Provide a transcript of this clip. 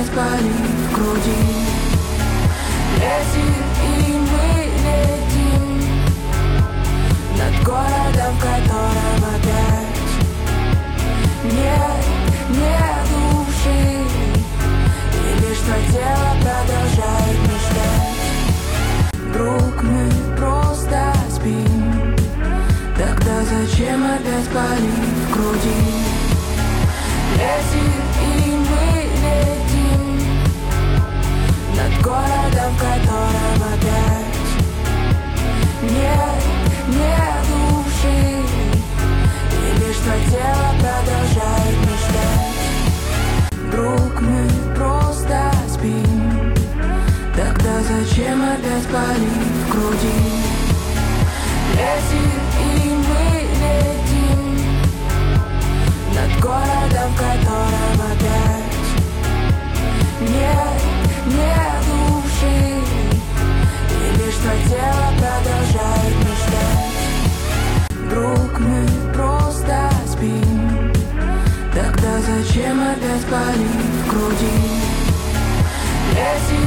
опять парит в груди. Летит, и мы летим над городом, в котором опять нет души, и лишь твое тело продолжает мечтать. Друг, мы просто спим, тогда зачем опять парит в груди? Летит, и мы летим над городом, в котором опять нет души, и лишь твое тело продолжает мечтать. Друг, мы просто спим, тогда зачем опять парит в груди? Летит, и мы летим над городом, в котором опять нет души, и лишь твое тело продолжает мечтать. Друг, мы просто спим, тогда зачем опять парит в груди? Летит,